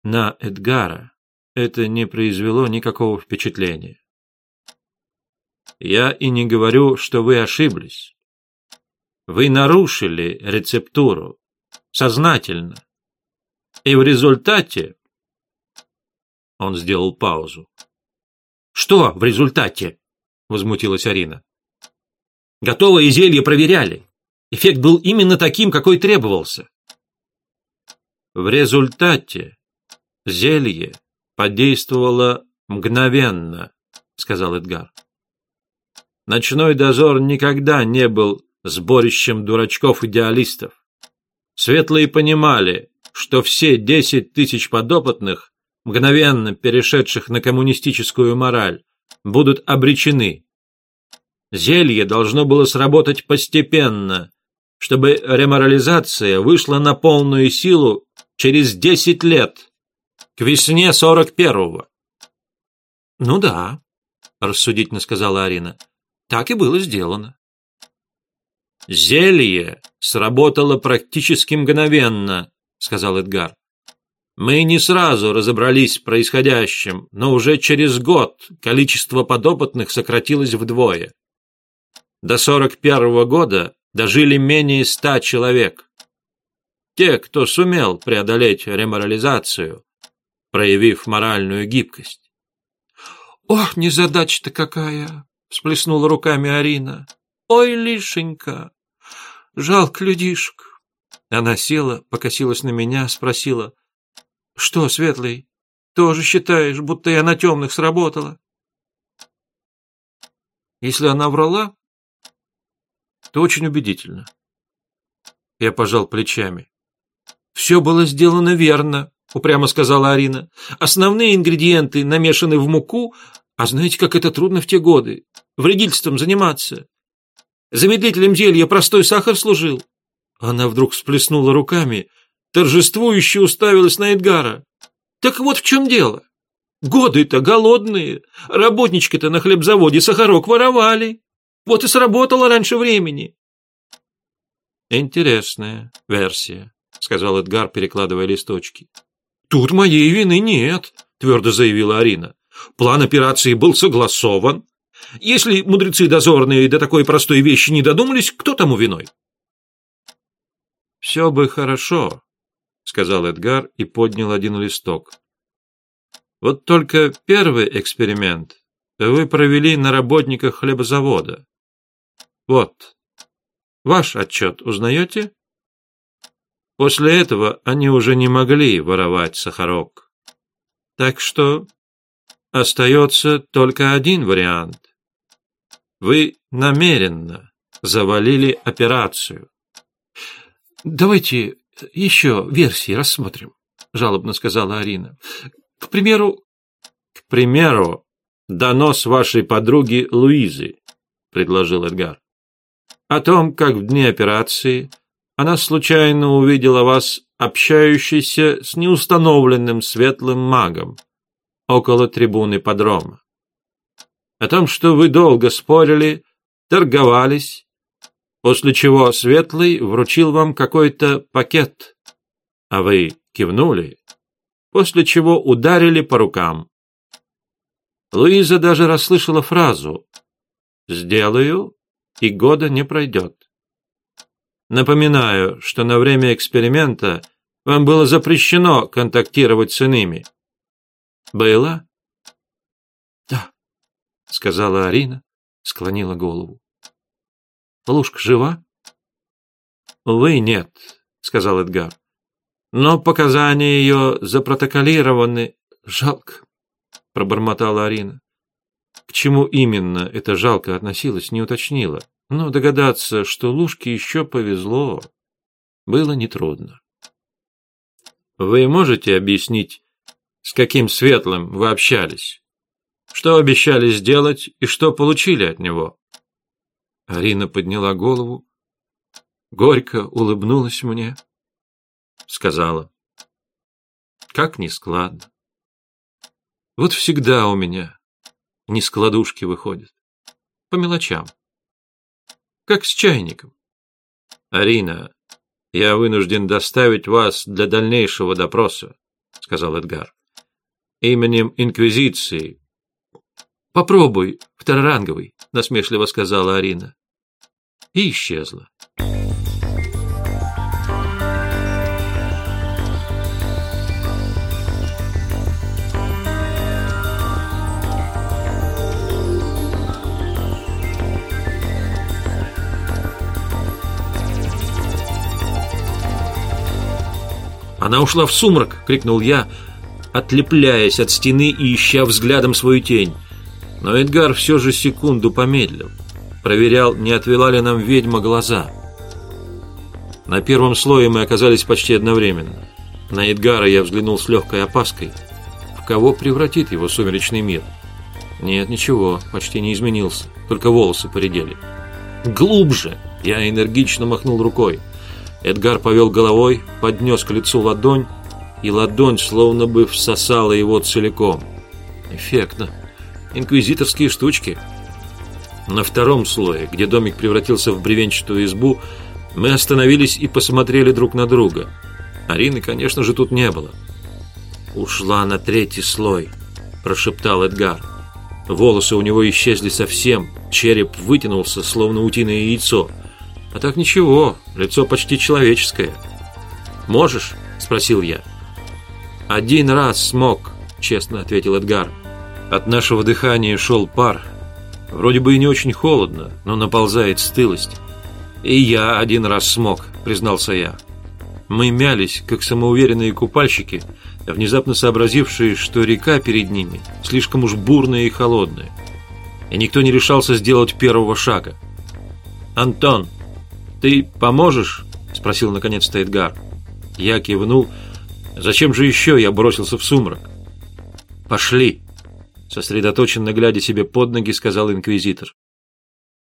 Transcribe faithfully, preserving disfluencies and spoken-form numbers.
На Эдгара это не произвело никакого впечатления. Я и не говорю, что вы ошиблись. Вы нарушили рецептуру сознательно. И в результате... Он сделал паузу. «Что в результате?» — возмутилась Арина. «Готовое зелье проверяли. Эффект был именно таким, какой требовался». В результате зелье подействовало мгновенно, сказал Эдгар. Ночной дозор никогда не был сборищем дурачков-идеалистов. Светлые понимали, что все десять тысяч подопытных, мгновенно перешедших на коммунистическую мораль, будут обречены. Зелье должно было сработать постепенно, чтобы реморализация вышла на полную силу через десять лет, к весне сорок первого. «Ну да», — рассудительно сказала Арина, — «так и было сделано». «Зелье сработало практически мгновенно», — сказал Эдгар. «Мы не сразу разобрались в происходящем, но уже через год количество подопытных сократилось вдвое. До сорок первого года дожили менее ста человек. Те, кто сумел преодолеть реморализацию, проявив моральную гибкость». «Ох, незадача-то какая!» — всплеснула руками Арина. «Ой, лишенька! Жалко людишек!» Она села, покосилась на меня, спросила: «Что, Светлый, тоже считаешь, будто я на темных сработала?» Если она врала, то очень убедительно. Я пожал плечами. «Все было сделано верно», — упрямо сказала Арина. «Основные ингредиенты намешаны в муку, а знаете, как это трудно в те годы? Вредительством заниматься. Замедлителем зелья простой сахар служил». Она вдруг всплеснула руками, торжествующе уставилась на Эдгара. «Так вот в чем дело. Годы-то голодные, работнички-то на хлебзаводе сахарок воровали. Вот и сработало раньше времени». «Интересная версия», — сказал Эдгар, перекладывая листочки. «Тут моей вины нет», — твердо заявила Арина. «План операции был согласован. Если мудрецы дозорные до такой простой вещи не додумались, кто тому виной?» «Все бы хорошо», — сказал Эдгар и поднял один листок. «Вот только первый эксперимент вы провели на работниках хлебозавода. Вот, ваш отчет узнаете? После этого они уже не могли воровать сахарок. Так что остается только один вариант. Вы намеренно завалили операцию». «Давайте еще версии рассмотрим», — жалобно сказала Арина. «К примеру...» «К примеру, донос вашей подруги Луизы», — предложил Эдгар. «О том, как в дни операции она случайно увидела вас общающейся с неустановленным светлым магом около трибуны подрома. О том, что вы долго спорили, торговались, после чего Светлый вручил вам какой-то пакет, а вы кивнули, после чего ударили по рукам. Луиза даже расслышала фразу «Сделаю, и года не пройдет». Напоминаю, что на время эксперимента вам было запрещено контактировать с иными. Было? Да, сказала Арина, склонила голову. Лушка жива? Увы, нет, сказал Эдгар. Но показания ее запротоколированы. Жалко, пробормотала Арина. К чему именно это жалко относилось, не уточнила, но догадаться, что Лушке еще повезло, было нетрудно. Вы можете объяснить, с каким Светлым вы общались? Что обещали сделать и что получили от него? Арина подняла голову, горько улыбнулась мне, сказала: как нескладно. Вот всегда у меня нескладушки выходят, по мелочам, как с чайником. Арина, я вынужден доставить вас для дальнейшего допроса. сказал Эдгар. «Именем Инквизиции». «Попробуй, второранговый», — насмешливо сказала Арина. И исчезла. «Она ушла в сумрак!» — крикнул я, отлепляясь от стены и ища взглядом свою тень. Но Эдгар все же секунду помедлил. Проверял, не отвела ли нам ведьма глаза. На первом слое мы оказались почти одновременно. На Эдгара я взглянул с легкой опаской. В кого превратит его сумеречный мир? Нет, ничего, почти не изменился. Только волосы поредели. «Глубже!» — я энергично махнул рукой. Эдгар повел головой, поднес к лицу ладонь, и ладонь словно бы всосала его целиком. Эффектно. Инквизиторские штучки. На втором слое, где домик превратился в бревенчатую избу, мы остановились и посмотрели друг на друга. Арины, конечно же, тут не было. «Ушла на третий слой», – прошептал Эдгар. Волосы у него исчезли совсем, череп вытянулся, словно утиное яйцо. А так ничего, лицо почти человеческое. «Можешь?» – спросил я. «Один раз смог», – честно ответил Эдгар. От нашего дыхания шел пар. Вроде бы и не очень холодно, но наползает стылость. «И я один раз смог», – признался я. Мы мялись, как самоуверенные купальщики, внезапно сообразившие, что река перед ними слишком уж бурная и холодная. И никто не решался сделать первого шага. «Антон, ты поможешь?» – спросил наконец-то Эдгар. Я кивнул. Зачем же еще я бросился в сумрак? «Пошли!» – сосредоточенно глядя себе под ноги, сказал инквизитор.